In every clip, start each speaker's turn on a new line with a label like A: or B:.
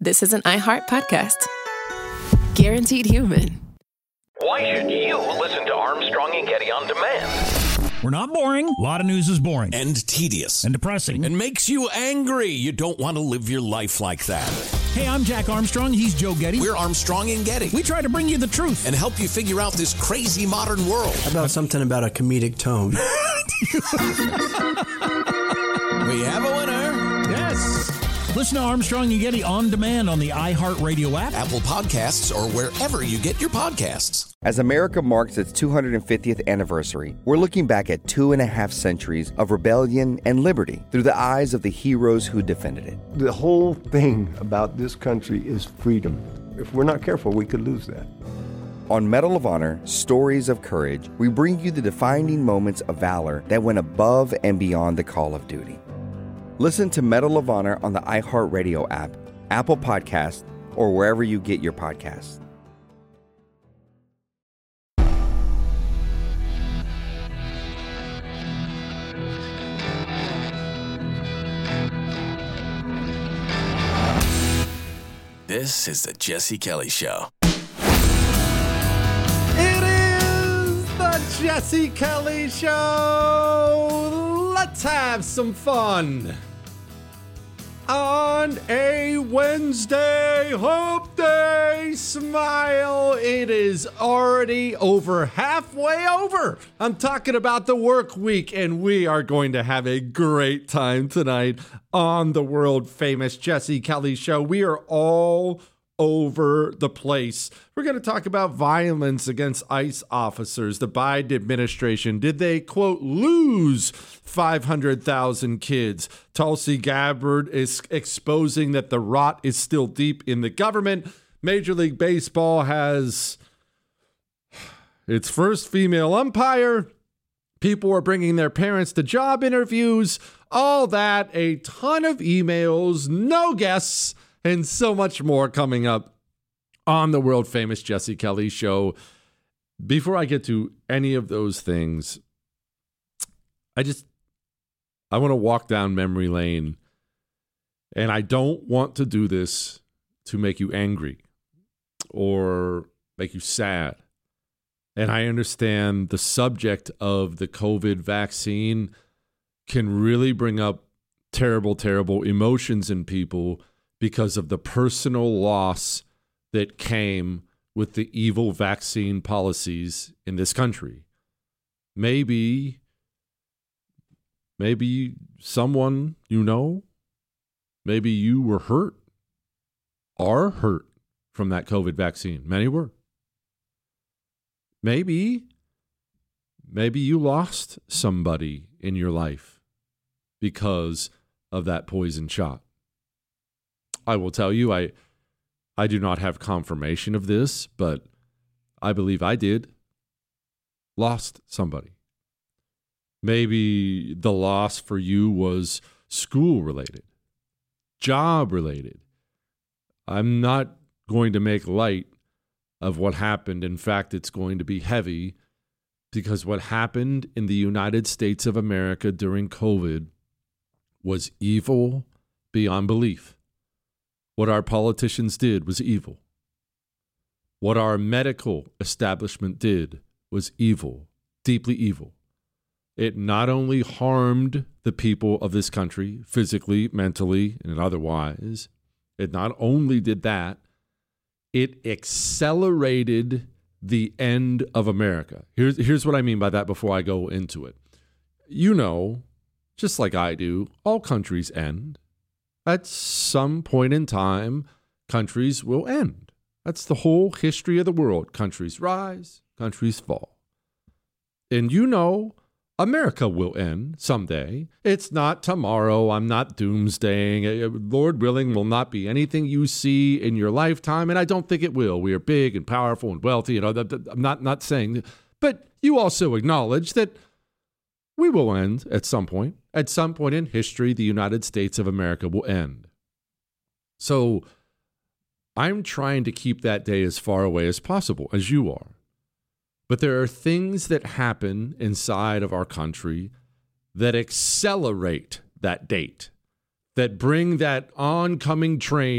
A: this is an iHeart podcast. Guaranteed human.
B: Why should you listen to Armstrong and Getty on demand?
C: We're not boring. A lot of news is boring.
D: And tedious.
C: And depressing.
D: And makes you angry. You don't want to live your life like that.
C: Hey, I'm Jack Armstrong. He's Joe Getty.
D: We're Armstrong and Getty.
C: We try to bring you the truth.
D: And help you figure out this crazy modern world.
E: How about something about a comedic tone?
D: We have a winner.
C: Yes. Listen to Armstrong and Getty on demand on the iHeartRadio app,
D: Apple Podcasts, or wherever you get your podcasts.
F: As America marks its 250th anniversary, we're looking back at 2.5 centuries of rebellion and liberty through the eyes of the heroes who defended it.
G: The whole thing about this country is freedom. If we're not careful, we could lose that.
F: On Medal of Honor, Stories of Courage, we bring you the defining moments of valor that went above and beyond the call of duty. Listen to Medal of Honor on the iHeartRadio app, Apple Podcasts, or wherever you get your podcasts.
D: This is the Jesse Kelly Show.
H: It is the Jesse Kelly Show. Let's have some fun. On a Wednesday, hump day, smile. It is already halfway over. I'm talking about the work week, and we are going to have a great time tonight on the world famous Jesse Kelly Show. We are all over the place. We're going to talk about violence against ICE officers. The Biden administration, did they, quote, lose 500,000 kids? Tulsi Gabbard is exposing that the rot is still deep in the government. Major League Baseball has its first female umpire. People are bringing their parents to job interviews. All that, a ton of emails, no guests, and so much more coming up on the world famous Jesse Kelly Show. Before I get to any of those things, I want to walk down memory lane, and I don't want to do this to make you angry or make you sad. And I understand the subject of the COVID vaccine can really bring up terrible, terrible emotions in people because of the personal loss that came with the evil vaccine policies in this country. Maybe someone you know, maybe you were hurt, are hurt from that COVID vaccine. Many were. Maybe you lost somebody in your life because of that poison shot. I will tell you, I do not have confirmation of this, but I believe I did. Lost somebody. Maybe the loss for you was school-related, job-related. I'm not going to make light of what happened. In fact, it's going to be heavy because what happened in the United States of America during COVID was evil beyond belief. What our politicians did was evil. What our medical establishment did was evil, deeply evil. It not only harmed the people of this country, physically, mentally, and otherwise, it not only did that, it accelerated the end of America. Here's what I mean by that before I go into it. You know, just like I do, all countries end. At some point in time, countries will end. That's the whole history of the world. Countries rise, countries fall. And you know, America will end someday. It's not tomorrow. I'm not doomsdaying. Lord willing, will not be anything you see in your lifetime, and I don't think it will. We are big and powerful and wealthy. I'm not saying, but you also acknowledge that we will end at some point. At some point in history, the United States of America will end. So I'm trying to keep that day as far away as possible, as you are. But there are things that happen inside of our country that accelerate that date, that bring that oncoming train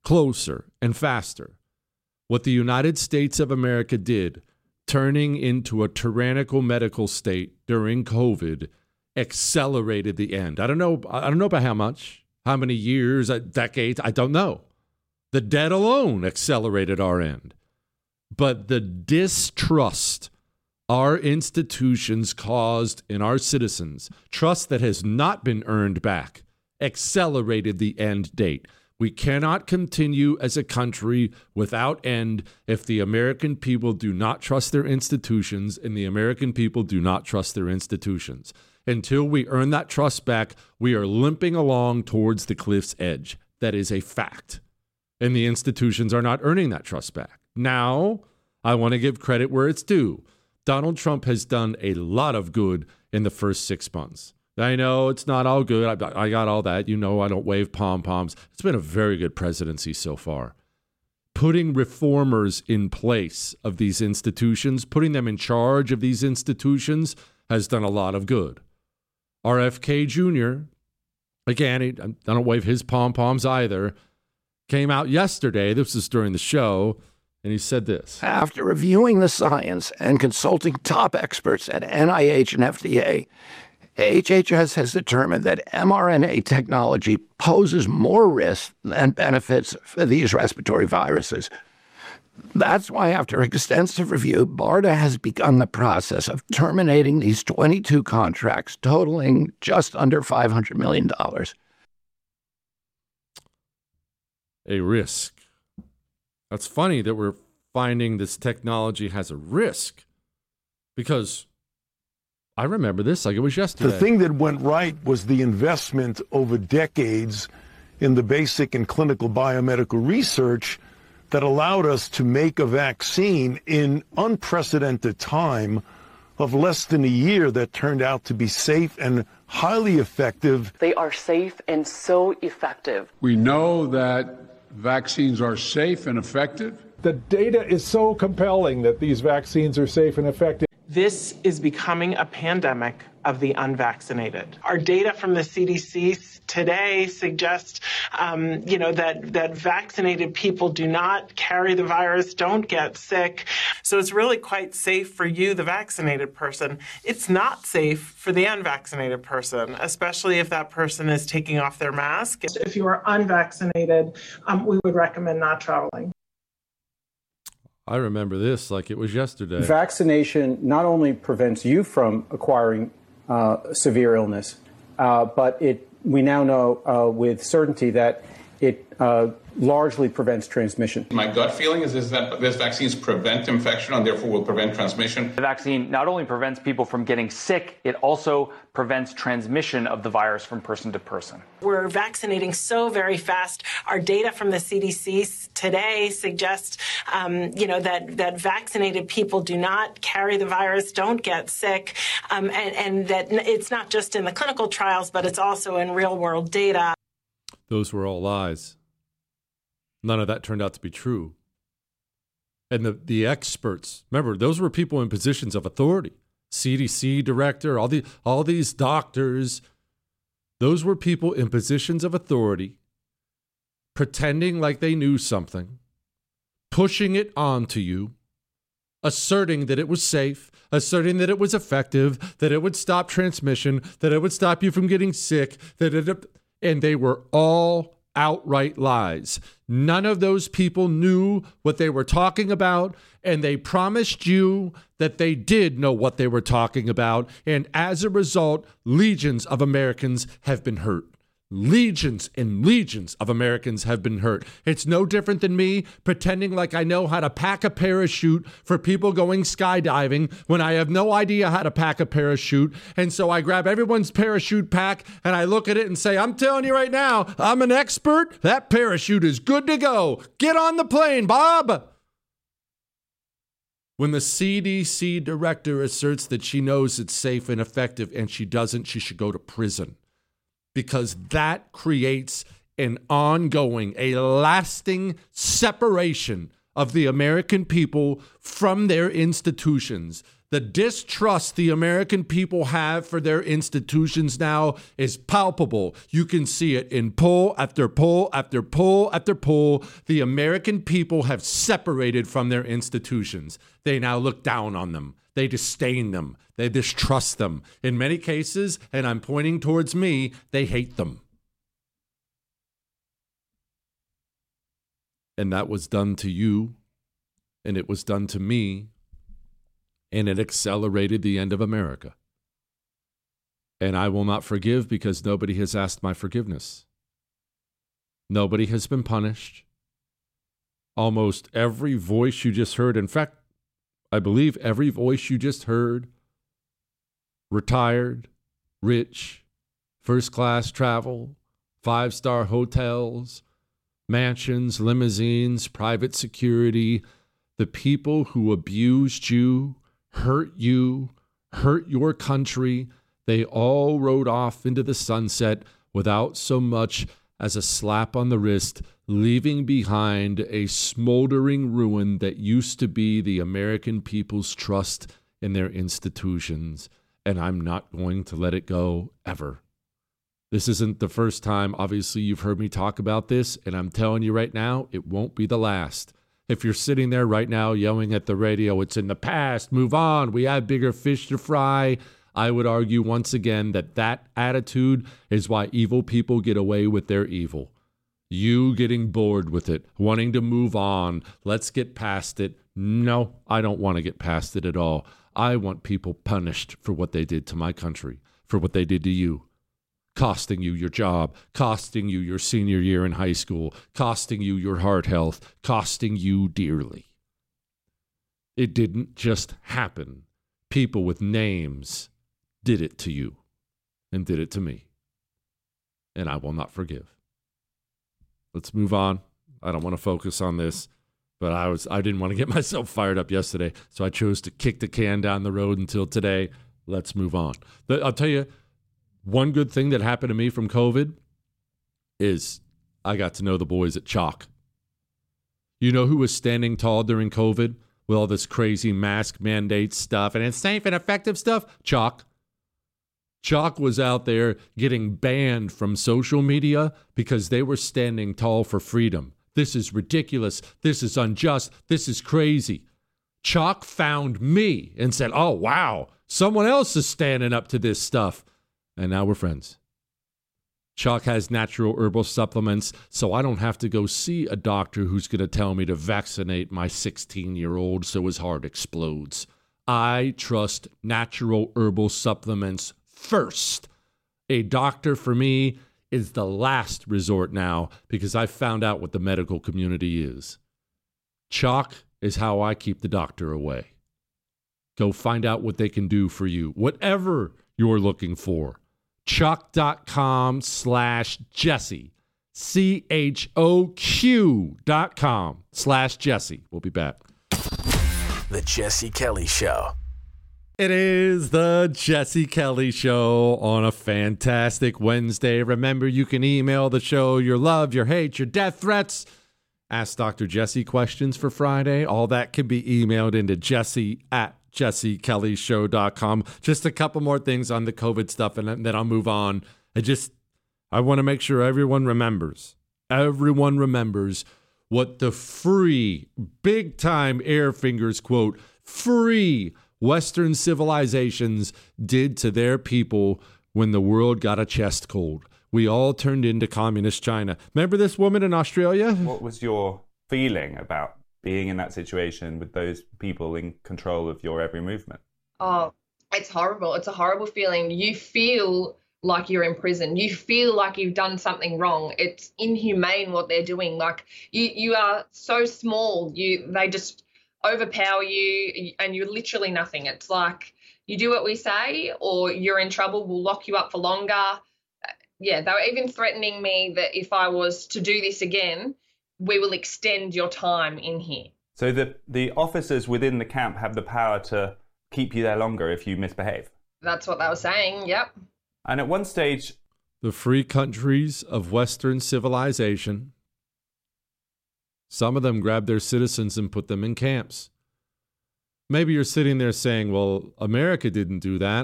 H: closer, and faster. What the United States of America did, turning into a tyrannical medical state during COVID, accelerated the end. I don't know by how much, how many years, decades, I don't know. The debt alone accelerated our end. But the distrust our institutions caused in our citizens, trust that has not been earned back, accelerated the end date. We cannot continue as a country without end if the American people do not trust their institutions and the American people do not trust their institutions. Until we earn that trust back, we are limping along towards the cliff's edge. That is a fact. And the institutions are not earning that trust back. Now, I want to give credit where it's due. Donald Trump has done a lot of good in the first 6 months. I know it's not all good. I got all that. You know I don't wave pom-poms. It's been a very good presidency so far. Putting reformers in place of these institutions, putting them in charge of these institutions has done a lot of good. RFK Jr., again, I don't wave his pom-poms either, came out yesterday, this was during the show, and he said this.
I: After reviewing the science and consulting top experts at NIH and FDA, HHS has determined that mRNA technology poses more risks than benefits for these respiratory viruses. That's why, after extensive review, BARDA has begun the process of terminating these 22 contracts, totaling just under $500 million.
H: A risk. That's funny that we're finding this technology has a risk, because I remember this like it was yesterday.
J: The thing that went right was the investment over decades in the basic and clinical biomedical research that allowed us to make a vaccine in unprecedented time of less than a year that turned out to be safe and highly effective.
K: They are safe and so effective.
L: We know that vaccines are safe and effective.
M: The data is so compelling that these vaccines are safe and effective.
N: This is becoming a pandemic of the unvaccinated. Our data from the CDC today suggests, that vaccinated people do not carry the virus, don't get sick. So it's really quite safe for you, the vaccinated person. It's not safe for the unvaccinated person, especially if that person is taking off their mask.
O: If you are unvaccinated, we would recommend not traveling.
H: I remember this like it was yesterday.
P: Vaccination not only prevents you from acquiring severe illness, but we now know with certainty that it largely prevents transmission.
Q: My gut feeling is that these vaccines prevent infection and therefore will prevent transmission.
R: The vaccine not only prevents people from getting sick, it also prevents transmission of the virus from person to person.
O: We're vaccinating so very fast. Our data from the CDC today suggests, that vaccinated people do not carry the virus, don't get sick, and that it's not just in the clinical trials, but it's also in real-world data.
H: Those were all lies. None of that turned out to be true. And the experts, remember, those were people in positions of authority. CDC director, all these doctors, those were people in positions of authority, pretending like they knew something, pushing it onto you, asserting that it was safe, asserting that it was effective, that it would stop transmission, that it would stop you from getting sick, and they were all outright lies. None of those people knew what they were talking about, and they promised you that they did know what they were talking about, and as a result, legions of Americans have been hurt. Legions and legions of Americans have been hurt. It's no different than me pretending like I know how to pack a parachute for people going skydiving when I have no idea how to pack a parachute. And so I grab everyone's parachute pack and I look at it and say, I'm telling you right now, I'm an expert. That parachute is good to go. Get on the plane, Bob. When the CDC director asserts that she knows it's safe and effective and she doesn't, she should go to prison. Because that creates an ongoing, a lasting separation of the American people from their institutions. The distrust the American people have for their institutions now is palpable. You can see it in poll after poll after poll after poll. The American people have separated from their institutions. They now look down on them. They disdain them. They distrust them. In many cases, and I'm pointing towards me, they hate them. And that was done to you, and it was done to me, and it accelerated the end of America. And I will not forgive because nobody has asked my forgiveness. Nobody has been punished. Almost every voice you just heard, in fact, I believe every voice you just heard, retired, rich, first-class travel, 5-star hotels, mansions, limousines, private security, the people who abused you, hurt your country, they all rode off into the sunset without so much as a slap on the wrist, leaving behind a smoldering ruin that used to be the American people's trust in their institutions. And I'm not going to let it go ever. This isn't the first time, obviously, you've heard me talk about this, and I'm telling you right now, it won't be the last. If you're sitting there right now yelling at the radio, it's in the past, move on, we have bigger fish to fry, I would argue once again that that attitude is why evil people get away with their evil. You getting bored with it, wanting to move on, let's get past it. No, I don't want to get past it at all. I want people punished for what they did to my country, for what they did to you. Costing you your job, costing you your senior year in high school, costing you your heart health, costing you dearly. It didn't just happen. People with names did it to you and did it to me. And I will not forgive. Let's move on. I don't want to focus on this, but I didn't want to get myself fired up yesterday, so I chose to kick the can down the road until today. Let's move on. I'll tell you, one good thing that happened to me from COVID is I got to know the boys at Chalk. You know who was standing tall during COVID with all this crazy mask mandate stuff and it's safe and effective stuff? Chalk. Chalk was out there getting banned from social media because they were standing tall for freedom. This is ridiculous. This is unjust. This is crazy. Chalk found me and said, oh, wow, someone else is standing up to this stuff. And now we're friends. Chalk has natural herbal supplements, so I don't have to go see a doctor who's going to tell me to vaccinate my 16-year-old so his heart explodes. I trust natural herbal supplements first. A doctor for me is the last resort now because I found out what the medical community is. Chalk is how I keep the doctor away. Go find out what they can do for you, whatever you're looking for. Chalk.com/Jesse. CHOQ.com/Jesse. We'll be back.
S: The Jesse Kelly Show.
H: It is the Jesse Kelly Show on a fantastic Wednesday. Remember, you can email the show your love, your hate, your death threats. Ask Dr. Jesse questions for Friday. All that can be emailed into jesse@jessekellyshow.com. Just a couple more things on the COVID stuff, and then I'll move on. I want to make sure everyone remembers what the free, big-time air fingers quote, free Western civilizations did to their people when the world got a chest cold. We all turned into communist China. Remember this woman in Australia?
T: What was your feeling about being in that situation with those people in control of your every movement?
U: Oh, it's horrible. It's a horrible feeling. You feel like you're in prison. You feel like you've done something wrong. It's inhumane what they're doing. Like you are so small. They just overpower you and you're literally nothing. It's like you do what we say or you're in trouble. We'll lock you up for longer. Yeah, they were even threatening me that if I was to do this again, we will extend your time in here.
T: So the officers within the camp have the power to keep you there longer if you misbehave?
U: That's what they were saying, yep.
T: And at one stage...
H: The free countries of Western civilization, some of them grabbed their citizens and put them in camps. Maybe you're sitting there saying, well, America didn't do that.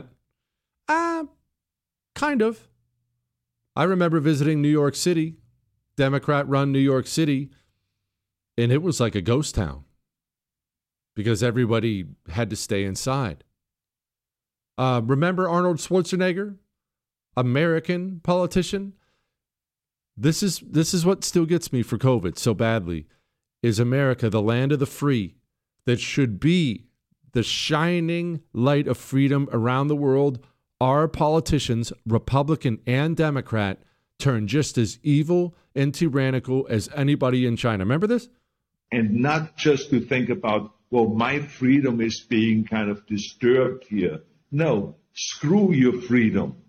H: Kind of. I remember visiting New York City, Democrat-run New York City, and it was like a ghost town because everybody had to stay inside. Remember Arnold Schwarzenegger, American politician? This is what still gets me for COVID so badly. Is America the land of the free that should be the shining light of freedom around the world? Our politicians, Republican and Democrat, turn just as evil and tyrannical as anybody in China. Remember this?
A: And not just to think about, well, my freedom is being kind of disturbed here. No, screw your freedom.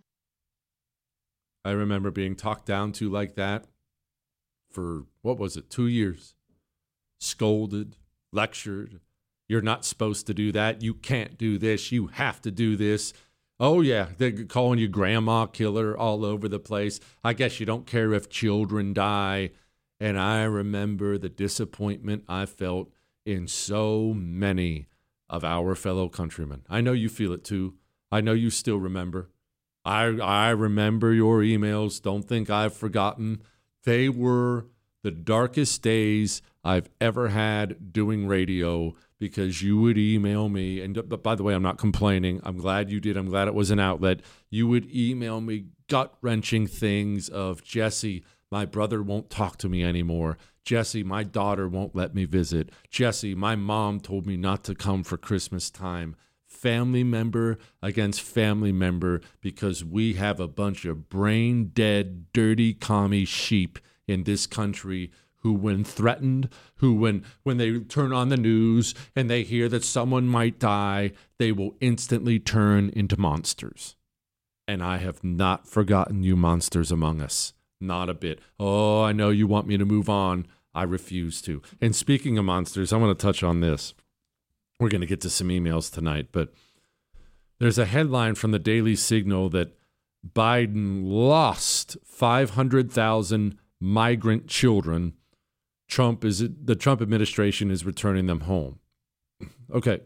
H: I remember being talked down to like that for, 2 years? Scolded, lectured. You're not supposed to do that. You can't do this. You have to do this. Oh, yeah, they're calling you grandma killer all over the place. I guess you don't care if children die. And I remember the disappointment I felt in so many of our fellow countrymen. I know you feel it too. I know you still remember. I remember your emails. Don't think I've forgotten. They were the darkest days I've ever had doing radio, because you would email me, but by the way, I'm not complaining. I'm glad you did. I'm glad it was an outlet. You would email me gut-wrenching things of, Jesse, my brother won't talk to me anymore. Jesse, my daughter won't let me visit. Jesse, my mom told me not to come for Christmas time. Family member against family member, because we have a bunch of brain-dead, dirty commie sheep in this country who, when threatened, when they turn on the news and they hear that someone might die, they will instantly turn into monsters. And I have not forgotten you monsters among us. Not a bit. Oh, I know you want me to move on. I refuse to. And speaking of monsters, I want to touch on this. We're going to get to some emails tonight, but there's a headline from the Daily Signal that Biden lost 500,000 migrant children. The Trump administration is returning them home. Okay.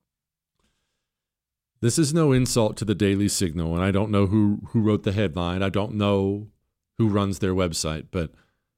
H: This is no insult to the Daily Signal, and I don't know who wrote the headline. I don't know who runs their website, but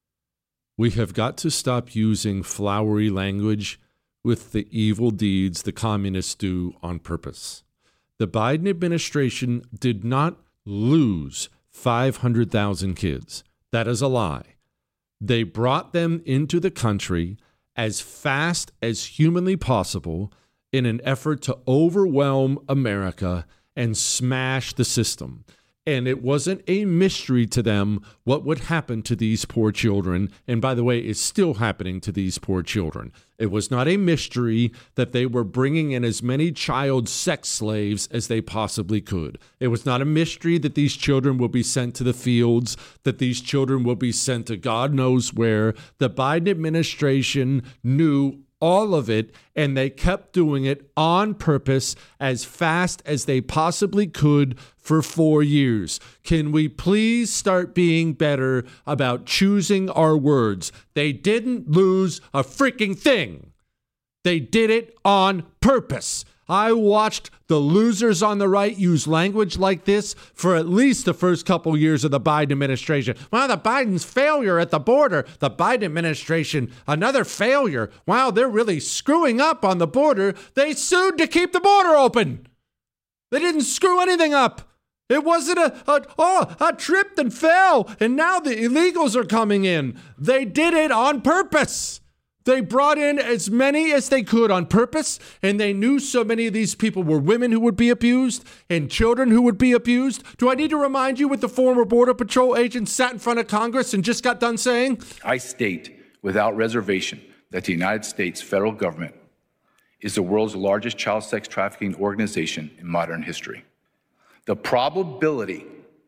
H: we have got to stop using flowery language with the evil deeds the communists do on purpose. The Biden administration did not lose 500,000 kids. That is a lie. They brought them into the country as fast as humanly possible in an effort to overwhelm America and smash the system. And it wasn't a mystery to them what would happen to these poor children. And by the way, it's still happening to these poor children. It was not a mystery that they were bringing in as many child sex slaves as they possibly could. It was not a mystery that these children will be sent to the fields, that these children will be sent to God knows where. The Biden administration knew all of it, and they kept doing it on purpose as fast as they possibly could for 4 years. Can we please start being better about choosing our words? They didn't lose a freaking thing. They did it on purpose. I watched the losers on the right use language like this for at least the first couple years of the Biden administration. Wow, the Biden's failure at the border. The Biden administration, another failure. Wow, they're really screwing up on the border. They sued to keep the border open. They didn't screw anything up. It wasn't a tripped and fell, and now the illegals are coming in. They did it on purpose. They brought in as many as they could on purpose, and they knew so many of these people were women who would be abused and children who would be abused. Do I need to remind you what the former Border Patrol agent sat in front of Congress and just got done saying?
V: I state without reservation that the United States federal government is the world's largest child sex trafficking organization in modern history. The probability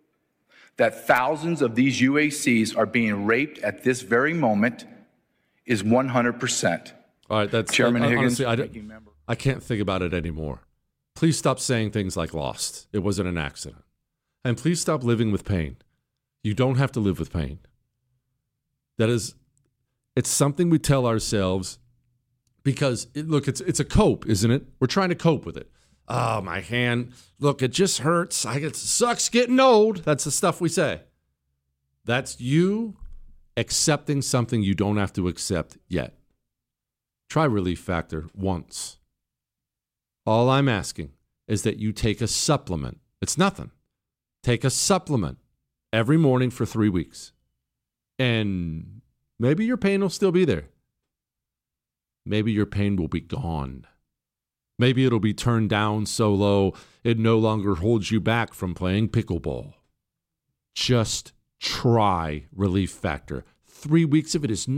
V: that thousands of these UACs are being raped at this very moment is 100%.
H: All right, that's
V: Chairman Higgins.
H: Honestly, I can't think about it anymore. Please stop saying things like lost. It wasn't an accident. And please stop living with pain. You don't have to live with pain. It's something we tell ourselves Because, it's a cope, isn't it? We're trying to cope with it. Oh, my hand. Look, it just hurts. It sucks getting old. That's the stuff we say. That's you accepting something you don't have to accept yet. Try Relief Factor once. All I'm asking is that you take a supplement. It's nothing. Take a supplement every morning for 3 weeks. And maybe your pain will still be there. Maybe your pain will be gone. Maybe it'll be turned down so low it no longer holds you back from playing pickleball. Just try Relief Factor. 3 weeks of it is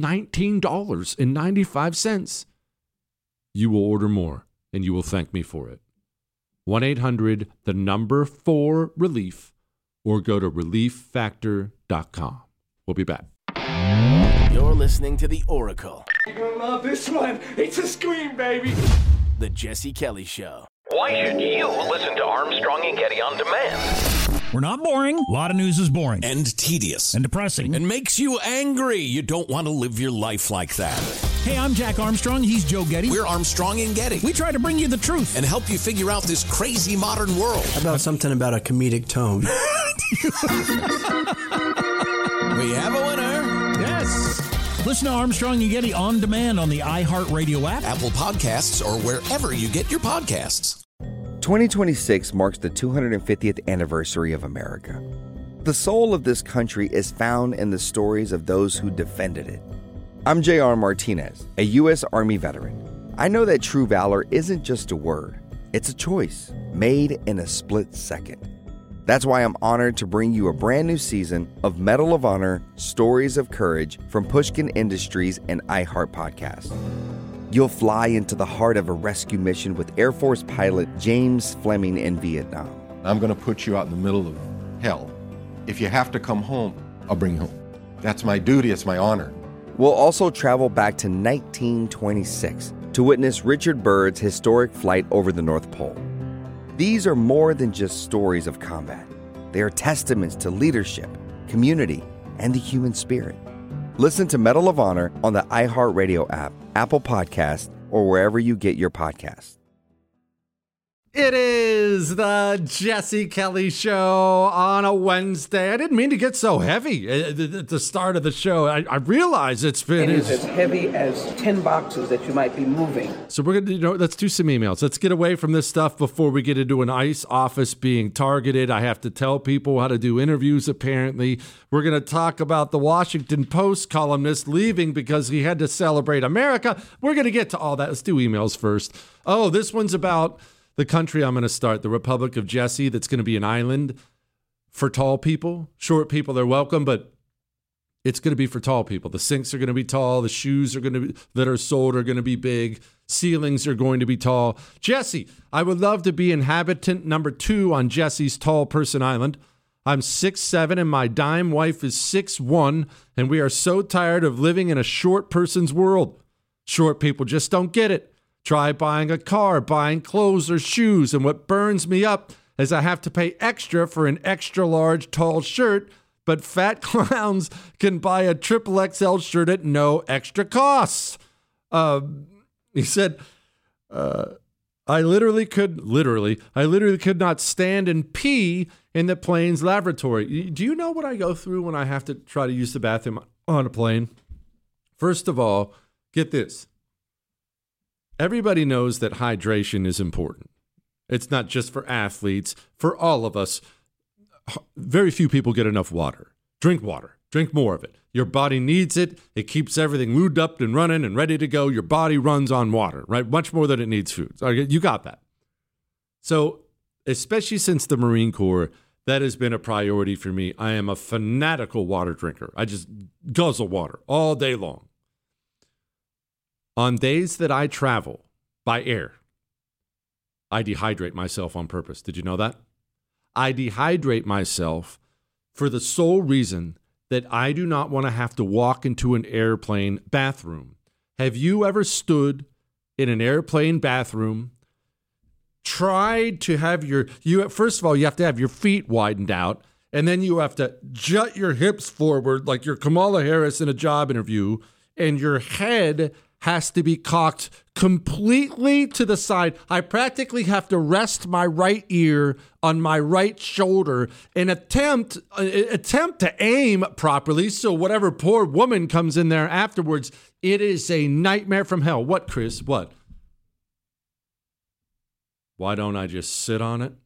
H: $19.95. You will order more, and you will thank me for it. 1-800-4-RELIEF, or go to relieffactor.com. We'll be back.
S: You're listening to The Oracle.
B: You're gonna love this one. It's a scream, baby.
S: The Jesse Kelly Show.
E: Why should you listen to Armstrong and Getty on demand?
C: We're not boring. A lot of news is boring.
D: And tedious.
C: And depressing.
D: And makes you angry. You don't want to live your life like that.
C: Hey, I'm Jack Armstrong. He's Joe Getty.
D: We're Armstrong and Getty.
C: We try to bring you the truth.
D: And help you figure out this crazy modern world.
W: How about something about a comedic tone?
D: We have a winner.
C: Yes. Listen to Armstrong and Getty on demand on the iHeartRadio app,
D: Apple Podcasts, or wherever you get your podcasts.
F: 2026 marks the 250th anniversary of America. The soul of this country is found in the stories of those who defended it. I'm J.R. Martinez, a U.S. Army veteran. I know that true valor isn't just a word. It's a choice made in a split second. That's why I'm honored to bring you a brand new season of Medal of Honor Stories of Courage from Pushkin Industries and iHeart Podcast. You'll fly into the heart of a rescue mission with Air Force pilot James Fleming in Vietnam.
X: I'm going to put you out in the middle of hell. If you have to come home, I'll bring you home. That's my duty. It's my honor.
F: We'll also travel back to 1926 to witness Richard Byrd's historic flight over the North Pole. These are more than just stories of combat. They are testaments to leadership, community, and the human spirit. Listen to Medal of Honor on the iHeartRadio app, Apple Podcasts, or wherever you get your podcasts.
H: It is the Jesse Kelly Show on a Wednesday. I didn't mean to get so heavy at the start of the show. I realize it's been...
Y: It is as heavy as 10 boxes that you might be moving.
H: So we're going to, let's do some emails. Let's get away from this stuff before we get into an ICE office being targeted. I have to tell people how to do interviews, apparently. We're going to talk about the Washington Post columnist leaving because he had to celebrate America. We're going to get to all that. Let's do emails first. Oh, this one's about... the country I'm going to start, the Republic of Jesse, that's going to be an island for tall people. Short people, they're welcome, but it's going to be for tall people. The sinks are going to be tall. The shoes are going to be, that are sold are going to be big. Ceilings are going to be tall. Jesse, I would love to be inhabitant number 2 on Jesse's Tall Person Island. I'm 6'7", and my dime wife is 6'1", and we are so tired of living in a short person's world. Short people just don't get it. Try buying a car, buying clothes or shoes, and what burns me up is I have to pay extra for an extra large tall shirt, but fat clowns can buy a XXL shirt at no extra costs. He said, I literally could not stand and pee in the plane's lavatory. Do you know what I go through when I have to try to use the bathroom on a plane? First of all, get this. Everybody knows that hydration is important. It's not just for athletes, for all of us. Very few people get enough water. Drink water. Drink more of it. Your body needs it. It keeps everything lubed up and running and ready to go. Your body runs on water, right? Much more than it needs food. You got that. So, especially since the Marine Corps, that has been a priority for me. I am a fanatical water drinker. I just guzzle water all day long. On days that I travel by air, I dehydrate myself on purpose. Did you know that? I dehydrate myself for the sole reason that I do not want to have to walk into an airplane bathroom. Have you ever stood in an airplane bathroom, tried to have first of all, you have to have your feet widened out, and then you have to jut your hips forward like you're Kamala Harris in a job interview, and your head has to be cocked completely to the side. I practically have to rest my right ear on my right shoulder and attempt to aim properly. So whatever poor woman comes in there afterwards, it is a nightmare from hell. What, Chris? What? Why don't I just sit on it?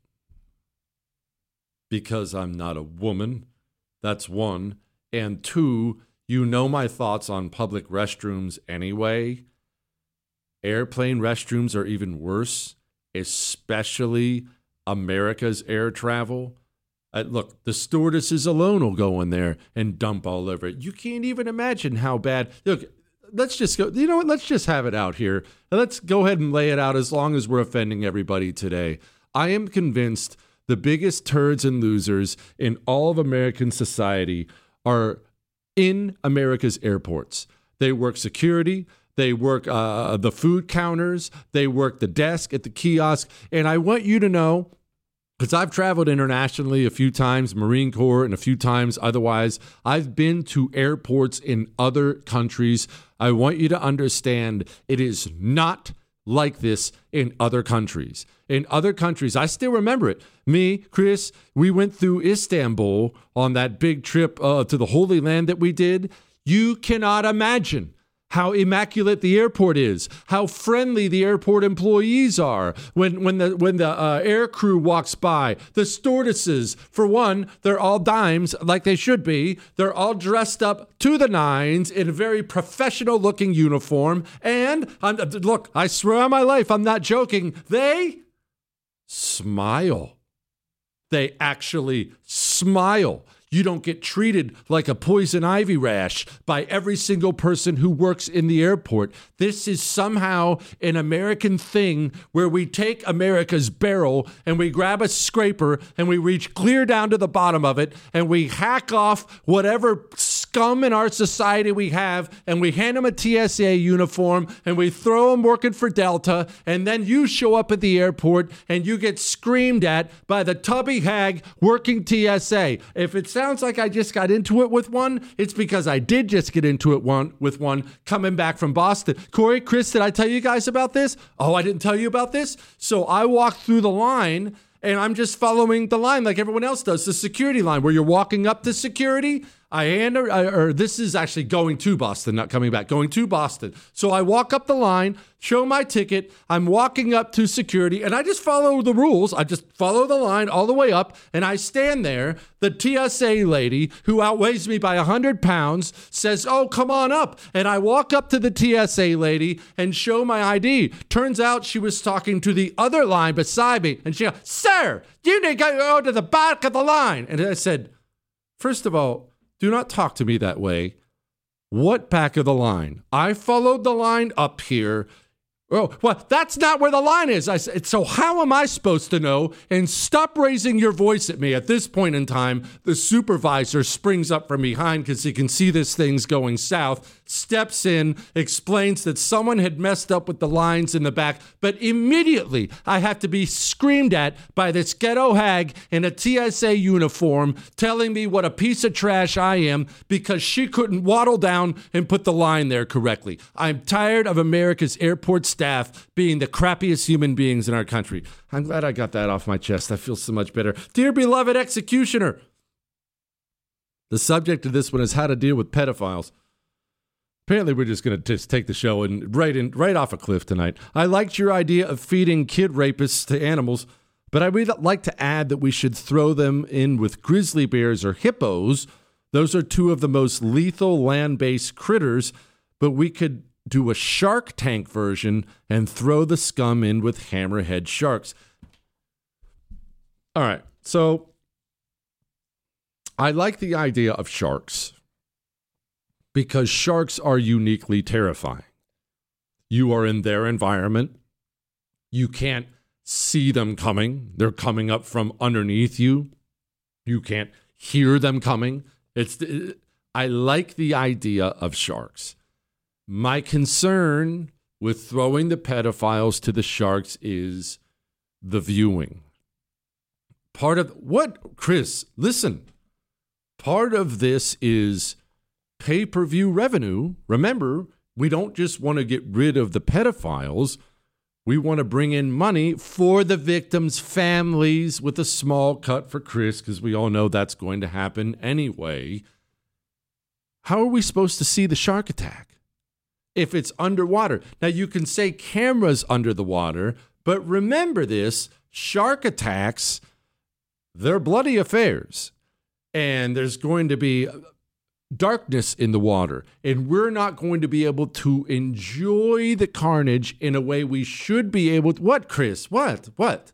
H: Because I'm not a woman. That's one. And two, you know my thoughts on public restrooms anyway. Airplane restrooms are even worse, especially America's air travel. Look, the stewardesses alone will go in there and dump all over it. You can't even imagine how bad. Look, let's just go. You know what? Let's just have it out here. Let's go ahead and lay it out as long as we're offending everybody today. I am convinced the biggest turds and losers in all of American society are in America's airports. They work security. They work the food counters. They work the desk at the kiosk. And I want you to know, because I've traveled internationally a few times, Marine Corps, and a few times otherwise. I've been to airports in other countries. I want you to understand it is not like this in other countries. In other countries, I still remember it. Me, Chris, we went through Istanbul on that big trip to the Holy Land that we did. You cannot imagine how immaculate the airport is, how friendly the airport employees are when the air crew walks by. The stewardesses, for one, they're all dimes like they should be. They're all dressed up to the nines in a very professional-looking uniform. And, look, I swear on my life, I'm not joking, they smile. They actually smile. You don't get treated like a poison ivy rash by every single person who works in the airport. This is somehow an American thing where we take America's barrel and we grab a scraper and we reach clear down to the bottom of it and we hack off whatever scum in our society we have and we hand them a TSA uniform and we throw them working for Delta, and then you show up at the airport and you get screamed at by the tubby hag working TSA. If it sounds like I just got into it with one, it's because I did just get into it with one coming back from Boston. Corey, Chris, did I tell you guys about this? Oh, I didn't tell you about this? So I walked through the line and I'm just following the line like everyone else does, the security line where you're walking up to security. This is actually going to Boston, not coming back, going to Boston. So I walk up the line, show my ticket. I'm walking up to security and I just follow the rules. I just follow the line all the way up and I stand there. The TSA lady who outweighs me by 100 pounds says, "Oh, come on up." And I walk up to the TSA lady and show my ID. Turns out she was talking to the other line beside me. And she goes, "Sir, you need to go to the back of the line." And I said, first of all, do not talk to me that way. What back of the line? I followed the line up here. Oh, well, that's not where the line is. I said, so how am I supposed to know? And stop raising your voice at me. At this point in time, the supervisor springs up from behind because he can see this thing's going south, steps in, explains that someone had messed up with the lines in the back, but immediately I have to be screamed at by this ghetto hag in a TSA uniform telling me what a piece of trash I am because she couldn't waddle down and put the line there correctly. I'm tired of America's airport staff being the crappiest human beings in our country. I'm glad I got that off my chest. I feel so much better. Dear beloved executioner, the subject of this one is how to deal with pedophiles. Apparently, we're just going to just take the show and right off a cliff tonight. I liked your idea of feeding kid rapists to animals, but I would like to add that we should throw them in with grizzly bears or hippos. Those are two of the most lethal land-based critters, but we could do a Shark Tank version and throw the scum in with hammerhead sharks. All right, so I like the idea of sharks because sharks are uniquely terrifying. You are in their environment. You can't see them coming. They're coming up from underneath you. You can't hear them coming. I like the idea of sharks. My concern with throwing the pedophiles to the sharks is the viewing. Chris, listen. Part of this is pay-per-view revenue. Remember, we don't just want to get rid of the pedophiles. We want to bring in money for the victims' families with a small cut for Chris, because we all know that's going to happen anyway. How are we supposed to see the shark attack if it's underwater? Now, you can say cameras under the water, but remember this, shark attacks, they're bloody affairs. And there's going to be darkness in the water, and we're not going to be able to enjoy the carnage in a way we should be able to. What, Chris? What?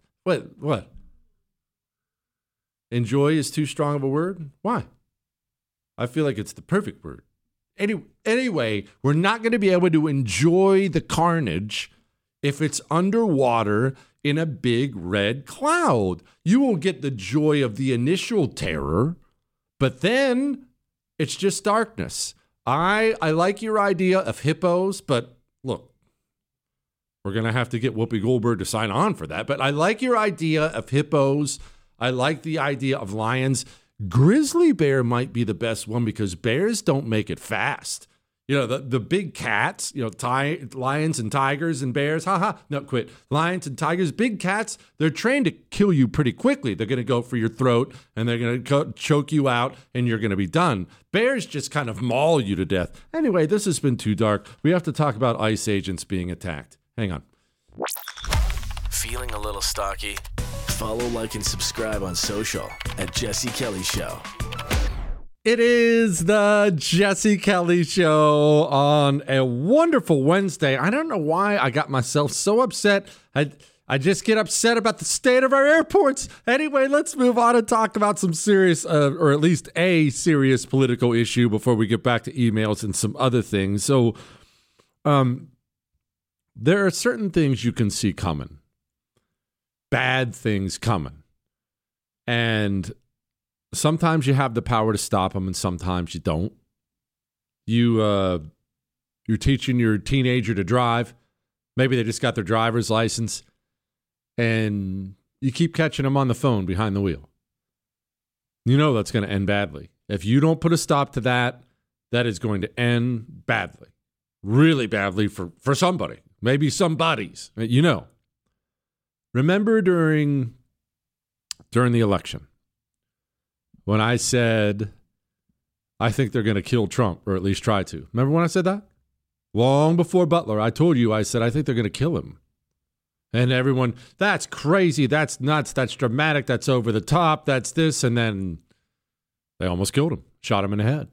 H: Enjoy is too strong of a word? Why? I feel like it's the perfect word. Anyway, we're not going to be able to enjoy the carnage if it's underwater in a big red cloud. You will get the joy of the initial terror, but then it's just darkness. I like your idea of hippos, but look, we're going to have to get Whoopi Goldberg to sign on for that. But I like your idea of hippos. I like the idea of lions. Grizzly bear might be the best one because bears don't make it fast. You know, the big cats, you know, lions and tigers and bears, no, quit. Lions and tigers, big cats, they're trained to kill you pretty quickly. They're going to go for your throat and they're going to choke you out and you're going to be done. Bears just kind of maul you to death. Anyway, this has been too dark. We have to talk about ICE agents being attacked. Hang on.
S: Feeling a little stocky? Follow, like, and subscribe on social at Jesse Kelly Show.
H: It is the Jesse Kelly Show on a wonderful Wednesday. I don't know why I got myself so upset. I just get upset about the state of our airports. Anyway, let's move on and talk about some serious, or at least a serious political issue before we get back to emails and some other things. So there are certain things you can see coming. Bad things coming. And sometimes you have the power to stop them, and sometimes you don't. You're teaching your teenager to drive. Maybe they just got their driver's license, and you keep catching them on the phone behind the wheel. You know that's going to end badly. If you don't put a stop to that, that is going to end badly. Really badly for somebody. Maybe somebody's. You know. Remember during the election, when I said, I think they're going to kill Trump, or at least try to. Remember when I said that? Long before Butler, I told you, I said, I think they're going to kill him. And everyone, that's crazy, that's nuts, that's dramatic, that's over the top, that's this. And then they almost killed him, shot him in the head.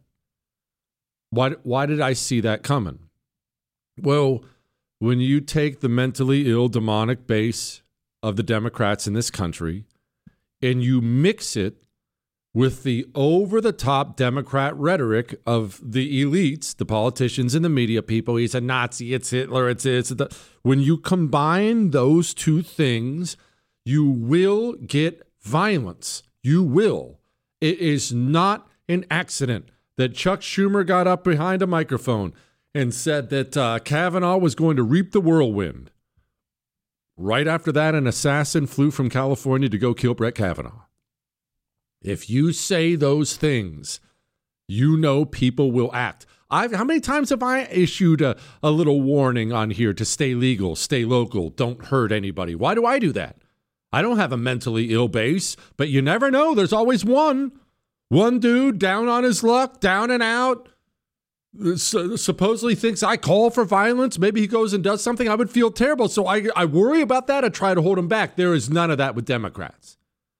H: Why did I see that coming? Well, when you take the mentally ill, demonic base of the Democrats in this country and you mix it with the over-the-top Democrat rhetoric of the elites, the politicians and the media people, he's a Nazi, it's Hitler, when you combine those two things, you will get violence. You will. It is not an accident that Chuck Schumer got up behind a microphone and said that Kavanaugh was going to reap the whirlwind. Right after that, an assassin flew from California to go kill Brett Kavanaugh. If you say those things, you know people will act. How many times have I issued a little warning on here to stay legal, stay local, don't hurt anybody? Why do I do that? I don't have a mentally ill base, but you never know. There's always one dude down on his luck, down and out, supposedly thinks I call for violence. Maybe he goes and does something. I would feel terrible. So I worry about that. I try to hold him back. There is none of that with Democrats.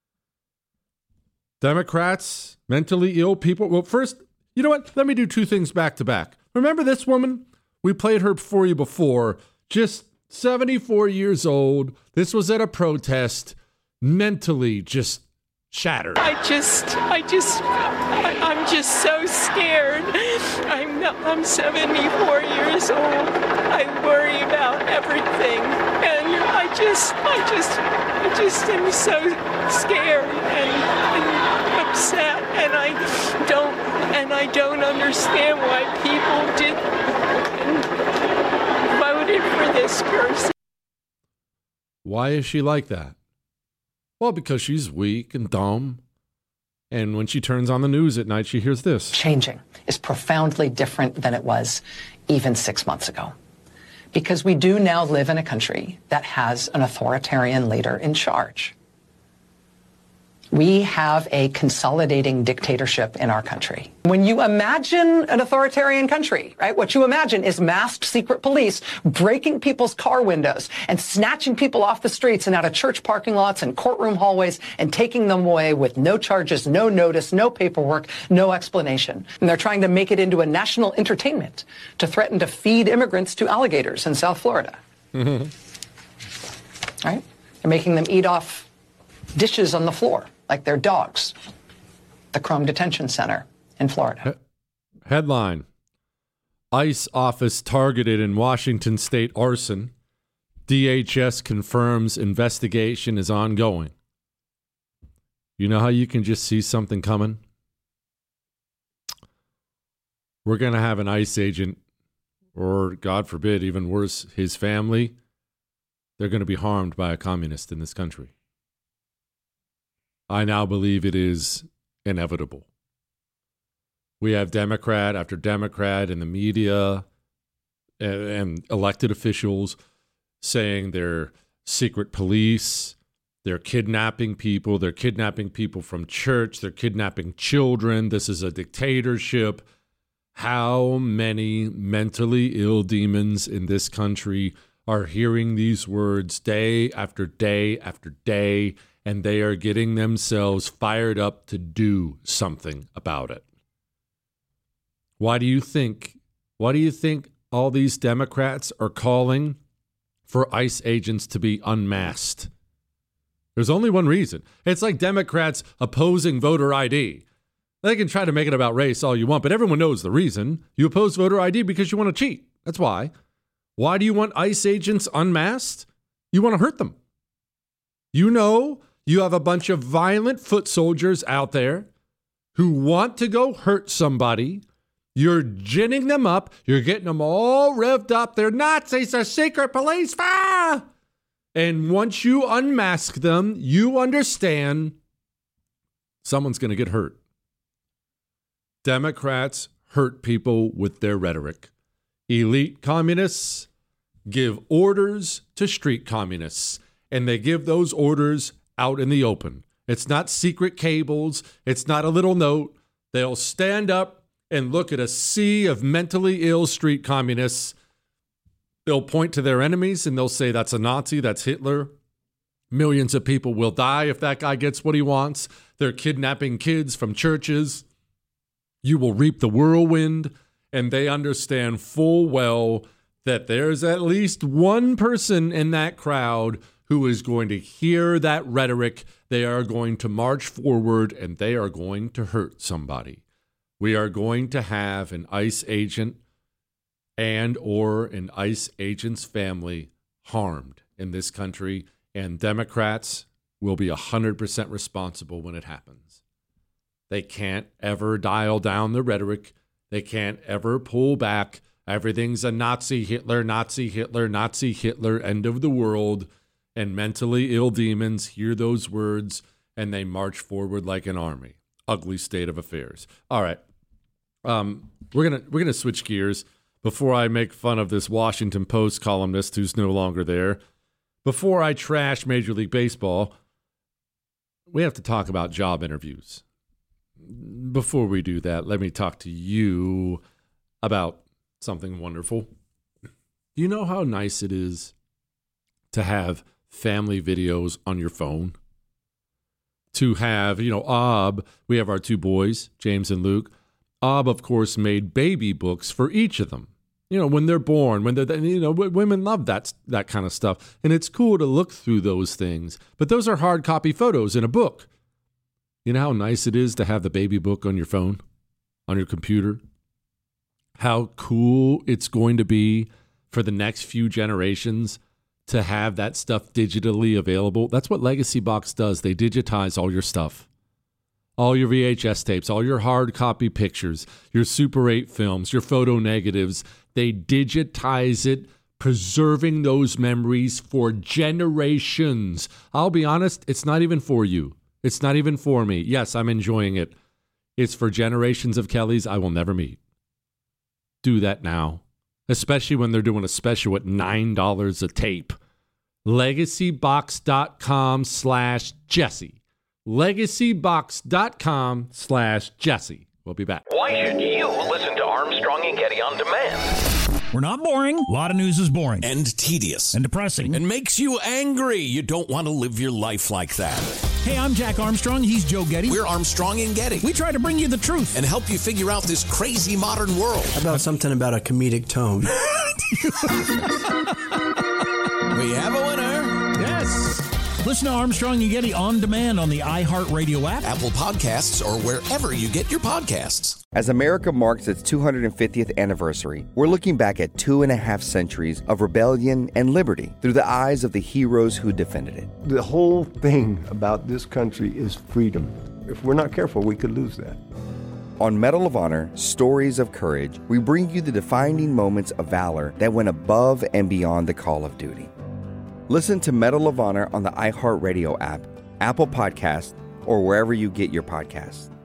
H: Democrats, mentally ill people. Well, first, you know what? Let me do two things back to back. Remember this woman? We played her for you before. Just 74 years old. This was at a protest. Mentally just shattered.
G: I'm just so scared. I'm 74 years old. I worry about everything, and I just am so scared and upset, and I don't understand why people did and voted for this person.
H: Why is she like that? Well, because she's weak and dumb. And when she turns on the news at night, she hears this.
I: Changing is profoundly different than it was even 6 months ago. Because we do now live in a country that has an authoritarian leader in charge. We have a consolidating dictatorship in our country. When you imagine an authoritarian country, right, what you imagine is masked secret police breaking people's car windows and snatching people off the streets and out of church parking lots and courtroom hallways and taking them away with no charges, no notice, no paperwork, no explanation. And they're trying to make it into a national entertainment to threaten to feed immigrants to alligators in South Florida. Mm-hmm. Right? They're making them eat off dishes on the floor like they're dogs. The Chrome Detention Center in Florida.
H: Headline: ICE office targeted in Washington state arson. DHS confirms investigation is ongoing. You know how you can just see something coming? We're going to have an ICE agent, or God forbid, even worse, his family. They're going to be harmed by a communist in this country. I now believe it is inevitable. We have Democrat after Democrat in the media and elected officials saying they're secret police, they're kidnapping people from church, they're kidnapping children, this is a dictatorship. How many mentally ill demons in this country are hearing these words day after day after day, and they are getting themselves fired up to do something about it? Why do you think all these Democrats are calling for ICE agents to be unmasked? There's only one reason. It's like Democrats opposing voter ID. They can try to make it about race all you want, but everyone knows the reason. You oppose voter ID because you want to cheat. That's why. Why do you want ICE agents unmasked? You want to hurt them. You know you have a bunch of violent foot soldiers out there who want to go hurt somebody. You're ginning them up. You're getting them all revved up. They're Nazis. They're secret police. Ah! And once you unmask them, you understand someone's going to get hurt. Democrats hurt people with their rhetoric. Elite communists give orders to street communists, and they give those orders out in the open. It's not secret cables. It's not a little note. They'll stand up and look at a sea of mentally ill street communists. They'll point to their enemies and they'll say, that's a Nazi, that's Hitler. Millions of people will die if that guy gets what he wants. They're kidnapping kids from churches. You will reap the whirlwind. And they understand full well that there's at least one person in that crowd who is going to hear that rhetoric. They are going to march forward and they are going to hurt somebody. We are going to have an ICE agent and or an ICE agent's family harmed in this country, and Democrats will be 100% responsible when it happens. They can't ever dial down the rhetoric. They can't ever pull back. Everything's a Nazi, Hitler, Nazi, Hitler, Nazi, Hitler, end of the world. And mentally ill demons hear those words and they march forward like an army. Ugly state of affairs. All right. We're gonna switch gears before I make fun of this Washington Post columnist who's no longer there. Before I trash Major League Baseball, we have to talk about job interviews. Before we do that, let me talk to you about something wonderful. Do you know how nice it is to have family videos on your phone? To have, Ob, we have our two boys, James and Luke. Ob, of course, made baby books for each of them. When they're born, women love that kind of stuff. And it's cool to look through those things. But those are hard copy photos in a book. You know how nice it is to have the baby book on your phone, on your computer? How cool it's going to be for the next few generations to have that stuff digitally available. That's what Legacy Box does. They digitize all your stuff. All your VHS tapes, all your hard copy pictures, your Super 8 films, your photo negatives. They digitize it, preserving those memories for generations. I'll be honest, it's not even for you. It's not even for me. Yes, I'm enjoying it. It's for generations of Kellys I will never meet. Do that now, especially when they're doing a special at $9 a tape. LegacyBox.com/Jesse. LegacyBox.com/Jesse. We'll be back.
E: Why should you listen to Armstrong and Getty on demand?
C: We're not boring. A lot of news is boring.
D: And tedious.
C: And depressing.
D: And makes you angry. You don't want to live your life like that.
C: Hey, I'm Jack Armstrong. He's Joe Getty.
D: We're Armstrong and Getty.
C: We try to bring you the truth.
D: And help you figure out this crazy modern world.
W: How about something about a comedic tone?
D: We have a winner.
C: Yes. Listen to Armstrong and Getty on demand on the iHeartRadio app,
D: Apple Podcasts, or wherever you get your podcasts.
F: As America marks its 250th anniversary, we're looking back at 2.5 centuries of rebellion and liberty through the eyes of the heroes who defended it.
J: The whole thing about this country is freedom. If we're not careful, we could lose that.
F: On Medal of Honor, Stories of Courage, we bring you the defining moments of valor that went above and beyond the call of duty. Listen to Medal of Honor on the iHeartRadio app, Apple Podcasts, or wherever you get your podcasts.